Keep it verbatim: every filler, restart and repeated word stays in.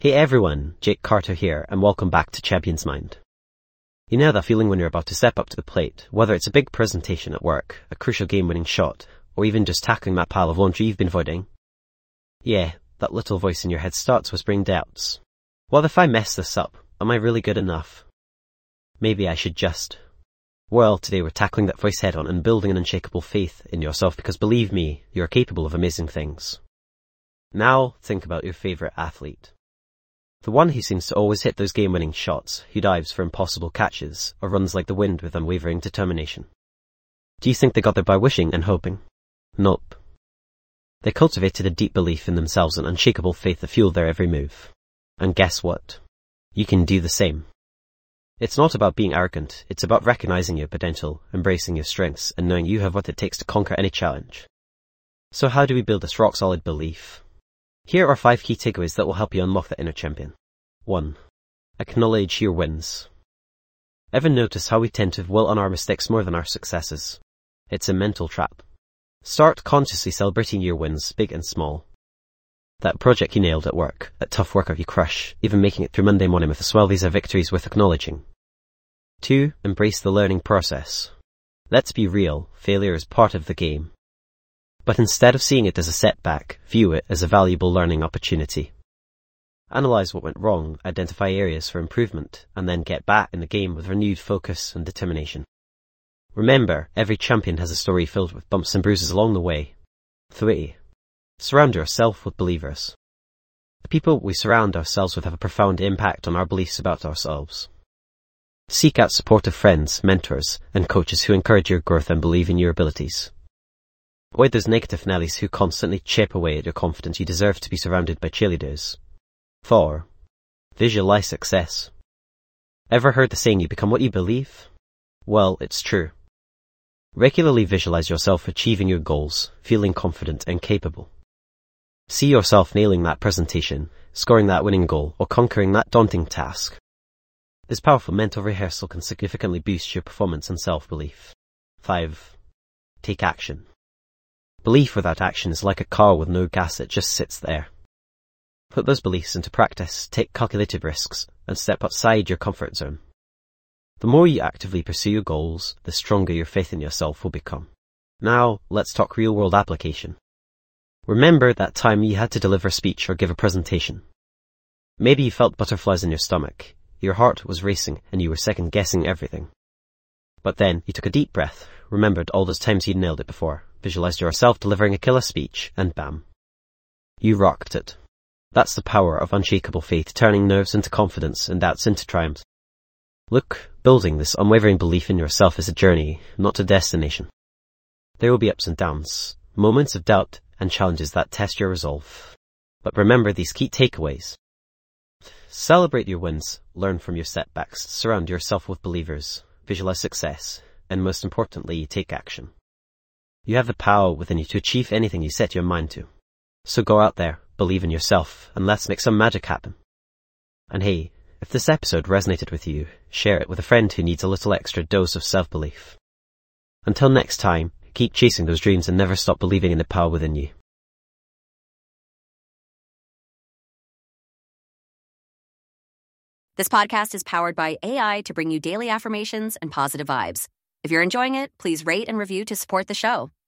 Hey everyone, Jake Carter here, and welcome back to Champions Mind. You know that feeling when you're about to step up to the plate, whether it's a big presentation at work, a crucial game-winning shot, or even just tackling that pile of laundry you've been avoiding? Yeah, that little voice in your head starts whispering doubts. What if I mess this up? Am I really good enough? Maybe I should just... Well, today we're tackling that voice head on and building an unshakable faith in yourself because believe me, you're capable of amazing things. Now, think about your favourite athlete. The one who seems to always hit those game-winning shots, who dives for impossible catches, or runs like the wind with unwavering determination. Do you think they got there by wishing and hoping? Nope. They cultivated a deep belief in themselves and unshakable faith that fueled their every move. And guess what? You can do the same. It's not about being arrogant, it's about recognizing your potential, embracing your strengths, and knowing you have what it takes to conquer any challenge. So how do we build this rock-solid belief? Here are five key takeaways that will help you unlock the inner champion. one. Acknowledge your wins. Ever notice how we tend to dwell on our mistakes more than our successes? It's a mental trap. Start consciously celebrating your wins, big and small. That project you nailed at work, that tough workout you crush, even making it through Monday morning with a swell, these are victories worth acknowledging. two. Embrace the learning process. Let's be real, failure is part of the game. But instead of seeing it as a setback, view it as a valuable learning opportunity. Analyze what went wrong, identify areas for improvement, and then get back in the game with renewed focus and determination. Remember, every champion has a story filled with bumps and bruises along the way. three. Surround yourself with believers. The people we surround ourselves with have a profound impact on our beliefs about ourselves. Seek out supportive friends, mentors, and coaches who encourage your growth and believe in your abilities. Avoid those negative Nellies who constantly chip away at your confidence. You deserve to be surrounded by cheerleaders. four. Visualize success. Ever heard the saying, you become what you believe? Well, it's true. Regularly visualize yourself achieving your goals, feeling confident and capable. See yourself nailing that presentation, scoring that winning goal, or conquering that daunting task. This powerful mental rehearsal can significantly boost your performance and self-belief. five. Take action. Belief without action is like a car with no gas, it just sits there. Put those beliefs into practice, take calculated risks, and step outside your comfort zone. The more you actively pursue your goals, the stronger your faith in yourself will become. Now, let's talk real-world application. Remember that time you had to deliver a speech or give a presentation. Maybe you felt butterflies in your stomach, your heart was racing, and you were second-guessing everything. But then, you took a deep breath, remembered all those times you'd nailed it before, visualized yourself delivering a killer speech, and bam. You rocked it. That's the power of unshakable faith, turning nerves into confidence and doubts into triumphs. Look, building this unwavering belief in yourself is a journey, not a destination. There will be ups and downs, moments of doubt, and challenges that test your resolve. But remember these key takeaways. Celebrate your wins, learn from your setbacks, surround yourself with believers, visualize success, and most importantly, take action. You have the power within you to achieve anything you set your mind to. So go out there, believe in yourself, and let's make some magic happen. And hey, if this episode resonated with you, share it with a friend who needs a little extra dose of self-belief. Until next time, keep chasing those dreams and never stop believing in the power within you. This podcast is powered by A I to bring you daily affirmations and positive vibes. If you're enjoying it, please rate and review to support the show.